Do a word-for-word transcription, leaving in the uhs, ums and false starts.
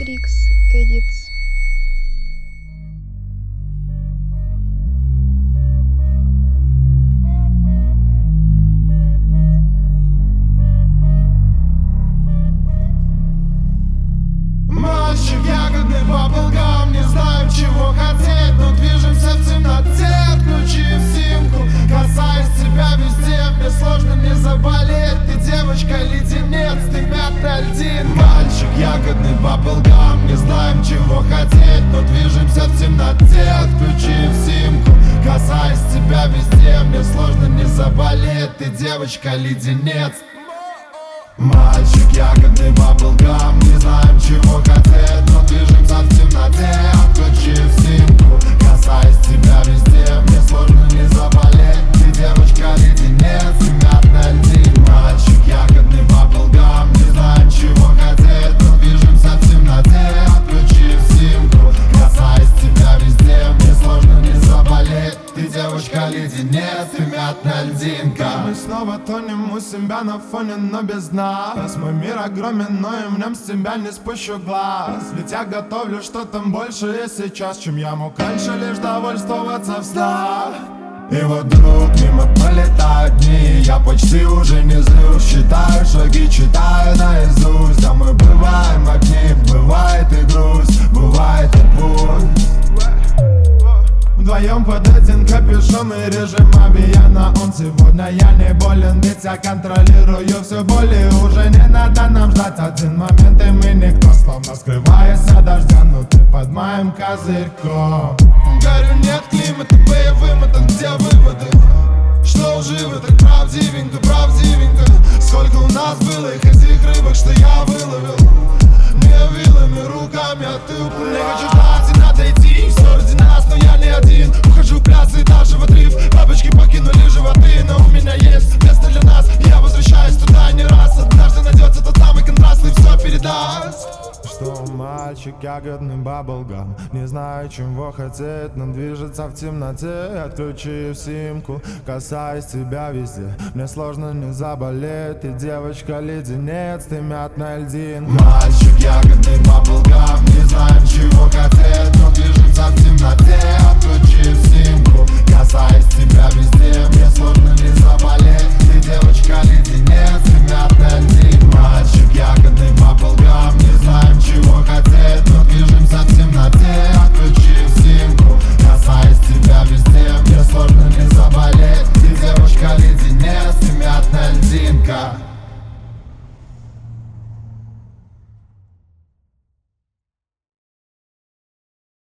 Trix Edits. Мальчик, ягодный баблгам, не знаем, чего хотеть, но движемся в темноте, отключив симку. Касаясь тебя везде, мне сложно не заболеть. Ты девочка леденец, ты мятная льдин. Мальчик, ягодный баблгам, не знаем, чего хотеть, но движемся в темноте, отключив симку. Касаясь тебя везде, мне сложно не заболеть. Ты девочка леденец. Мальчик, ягодный баблгам, не знаем, чего хотеть, но движемся в темноте, отключив симку. Касаясь тебя везде, мне сложно не заболеть. Ты девочка леденец, и мятная льдин. Мальчик, ягодный баблгам, не знаем, чего хотеть, но движемся в темноте, отключив симку. Касаясь тебя везде, мне сложно не заболеть. Ты девочка леденец, и мятная льдинка. Мы снова тонем у себя на фоне, но без дна. Раз мой мир огромен, но и в нем с тебя не спущу глаз. Ведь я готовлю что-то большее сейчас, чем я мог раньше лишь довольствоваться в снах. И вот вдруг мимо пролетают дни, я почти уже не злюсь. Считаю шаги, читаю наизусть. А мы бываем одни, бывает и грусть, бывает и путь. Вдвоем под один капюшон и режим обияна. Он сегодня я не болен, ведь я контролирую все боли. Уже не надо нам ждать один момент, и мы никто, словно скрываясь от дождя. Но ты под моим козырьком. Горю, нет климата боевым, это где выводы? Что лживо, так правдивенько, правдивенько. Сколько у нас было их этих рыбок, что я выловил. Не вилами, руками, а ты уплыл. Не хочу ждать, и надо идти. Все ради нас, но я не один. Ухожу в пляс и даже в отрыв. Бабочки покинули животы, но у меня есть место для нас. И я возвращаюсь туда не раз. Однажды найдется тот самый контраст и все передаст. Что мальчик, ягодный баблгам, не знаю, чего хотеть, но движется в темноте, отключив симку. Касаясь тебя везде, мне сложно не заболеть. Ты девочка леденец, ты мятная льдин. Мальчик, ягодный баблгам, не знаем, чего хотеть, но движемся в темноте, отключив симку. Касаясь тебя везде, мне сложно не заболеть. Ты девочка леденец, ты мятная льдин.